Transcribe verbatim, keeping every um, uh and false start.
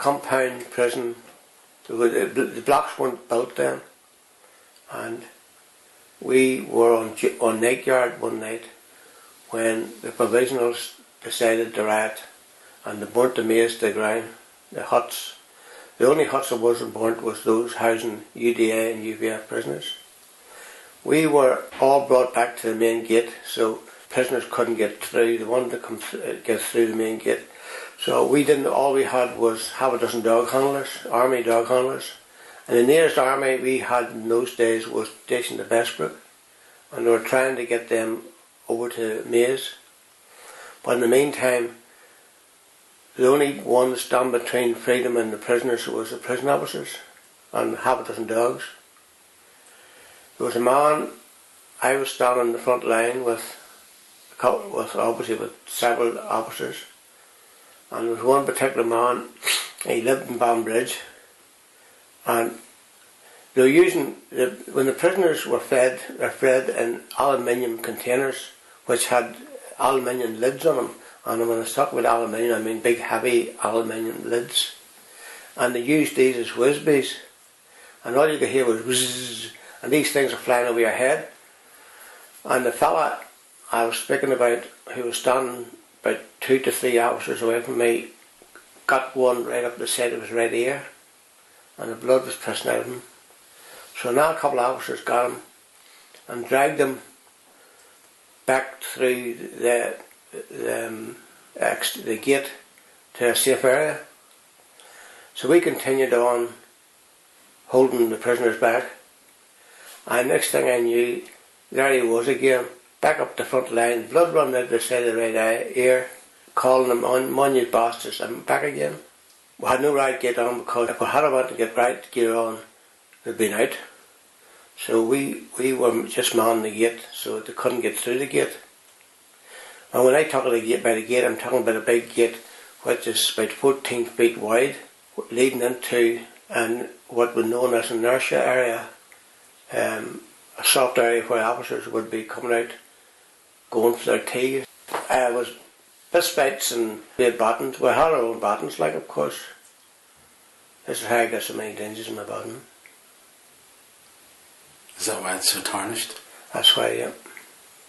compound prison. The blocks weren't built then, and we were on, on night guard one night when the provisionals decided to riot, and they burnt the maize to the ground, the huts. The only huts that wasn't burnt was those housing U D A and U V F prisoners. We were all brought back to the main gate, so prisoners couldn't get through. They wanted to come th get through the main gate. So we didn't, all we had was half a dozen dog handlers, army dog handlers. And the nearest army we had in those days was stationed at Bessbrook. And they were trying to get them over to Maze. But in the meantime, the only one standing between freedom and the prisoners was the prison officers and half a dozen dogs. There was a man, I was standing in the front line with, with obviously with several officers. And there was one particular man, he lived in Banbridge, and they were using, the, when the prisoners were fed, they were fed in aluminium containers which had aluminium lids on them. And when I talk about aluminium, I mean big heavy aluminium lids. And they used these as whiz-bees. And all you could hear was whizzz, and these things are flying over your head. And the fella I was speaking about, who was standing about two to three officers away from me, got one right up the side of his right ear, and the blood was pressing out of him. So now a couple of officers got him and dragged him back through the, the, um, the gate to a safe area. So we continued on holding the prisoners back, and next thing I knew, there he was again, back up the front line, blood running out the side of the right eye, ear, calling them on, "Mon you bastards," and back again. We had no right gate on, because if we had wanted to get right gear on, they'd been out. So we, we were just manning the gate so they couldn't get through the gate. And when I talk about the gate, by the gate, I'm talking about a big gate which is about fourteen feet wide, leading into and what was known as an inertia area, um, a soft area where officers would be coming out, going for their tea. Uh, it was fistfights and we had battens. We had our own battens, like, of course. This is how I got so many dinges in my baton. Is that why it's so tarnished? That's why, yeah.